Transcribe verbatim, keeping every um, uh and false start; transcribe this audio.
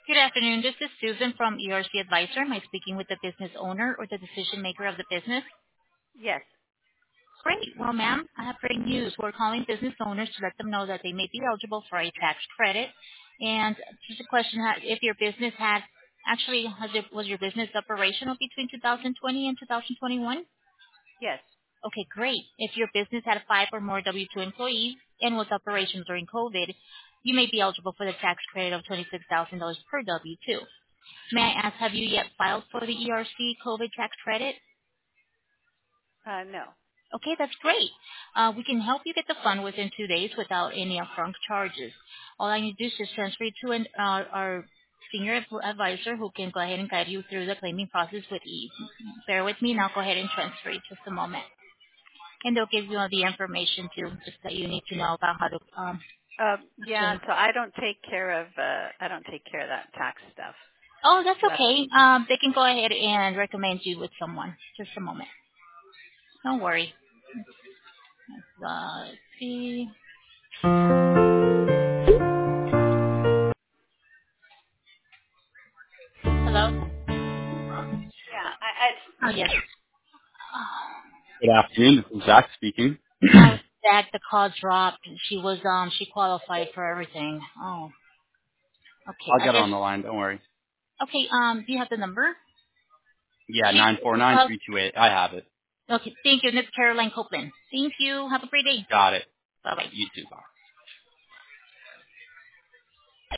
Good afternoon. This is Susan from E R C Advisor. Am I speaking with the business owner or the decision maker of the business? Yes. Great. Well, ma'am, I have great news. We're calling business owners to let them know that they may be eligible for a tax credit. And just a question, ha- if your business had, actually, has it, was your business operational between two thousand twenty and two thousand twenty-one? Yes. Okay, great. If your business had five or more W two employees and was operational during COVID, you may be eligible for the tax credit of twenty-six thousand dollars per W two. May I ask, have you yet filed for the E R C COVID tax credit? Uh, no. Okay, that's great. Uh, we can help you get the fund within two days without any upfront charges. All I need to do is just transfer you to an, uh, our senior advisor who can go ahead and guide you through the claiming process with ease. Bear with me and I'll go ahead and transfer you just a moment. And they'll give you all the information too, just that you need to know about how to um, Uh, yeah. claim. So I don't take care of. Uh, I don't take care of that tax stuff. Oh, that's So that's. okay. Um, they can go ahead and recommend you with someone. Just a moment. Don't worry. Uh, let's see. Hello? Yeah. I. Oh, yes. Good afternoon. This is Zach speaking. Hi, Zach. The call dropped. She was, um, she qualified for everything. Oh, okay. I'll I get her guess, on the line. Don't worry. okay, um, do you have the number? Yeah, She, nine four nine uh, three two eight. I have it. okay, thank you. Miss Caroline Copeland. Thank you. Have a great day. Got it. Bye-bye. You too. Bye.